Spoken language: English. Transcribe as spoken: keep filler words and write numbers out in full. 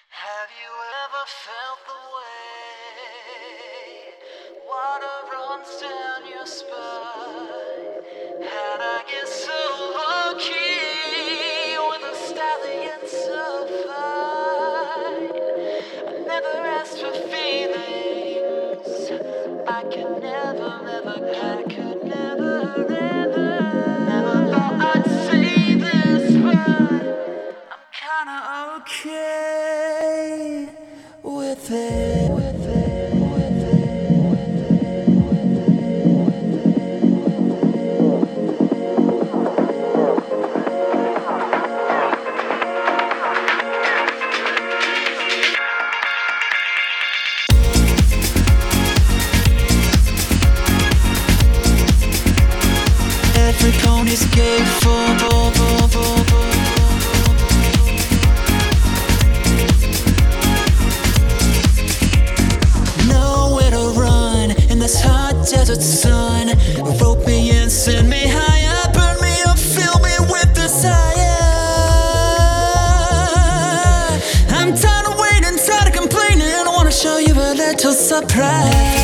Have you ever felt the way water runs down your spine? How'd I get so lucky with a stallion so fine? I never asked for feelings. I could never, never, I could never, ever, never thought I'd say this, but I'm kinda okay with it, with it, with it, with every pony's gay for nowhere to run in this hot desert sun. Rope me in, send me higher, burn me up, fill me with desire. I'm tired of waiting, tired of complaining. I wanna show you a little surprise.